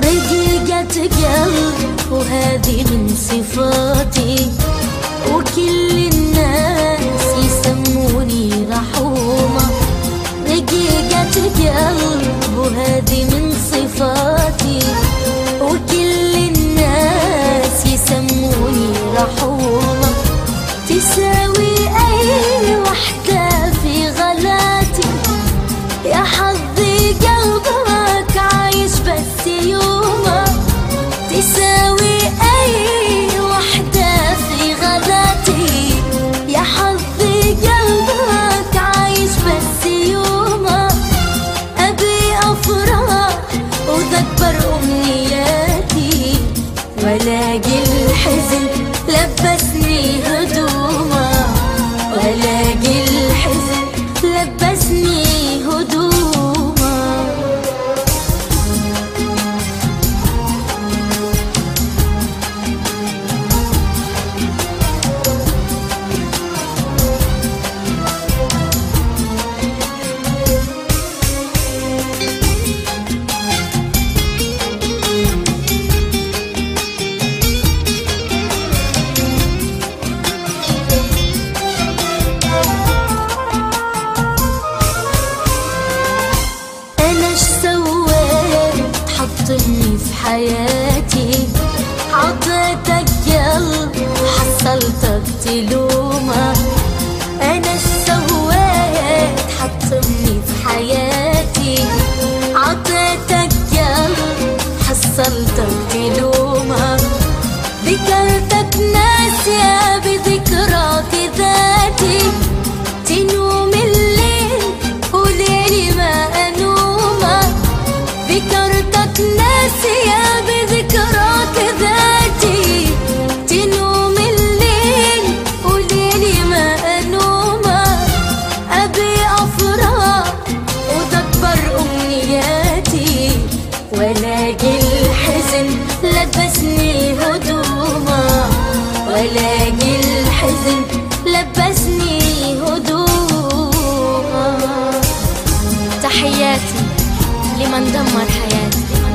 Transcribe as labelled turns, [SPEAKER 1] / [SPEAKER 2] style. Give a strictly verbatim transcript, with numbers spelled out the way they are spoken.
[SPEAKER 1] رقيقة قلب وهذه من صفاتي، وكل الناس يسموني رحومة. رقيقة قلب وهذه من صفاتي، وكل الناس يسموني رحومة. تساوي أي وحدة في غلاتي، يا حظي قلبك عايش بس يومه. تساوي أي وحدة في غلاتي، يا حظي قلبك عايش بس يومه. أبي أفرح وذا أكبر أمنياتي، ولاقي الحزن لبسني هدومه. ولاقي الحزن لبسني هدومه. حطني في حياتي، عطيتك قلب حصلتك تلومه. انا ايش سويت؟ حطني في حياتي، عطيتك قلب حصلتك تلومه. ذكرتك ناسية بذكراك ذاتي، تنوم الليل وليلي ما انومه. ذكرتك ناسية بذكراك ذاتي، تنوم الليل وليلي ما أنومه. أبي أفرح وذا أكبر أمنياتي، ولاقي الحزن لبسني هدومه. ولاقي الحزن لبسني هدومه. تحياتي لمن دمر حياتي.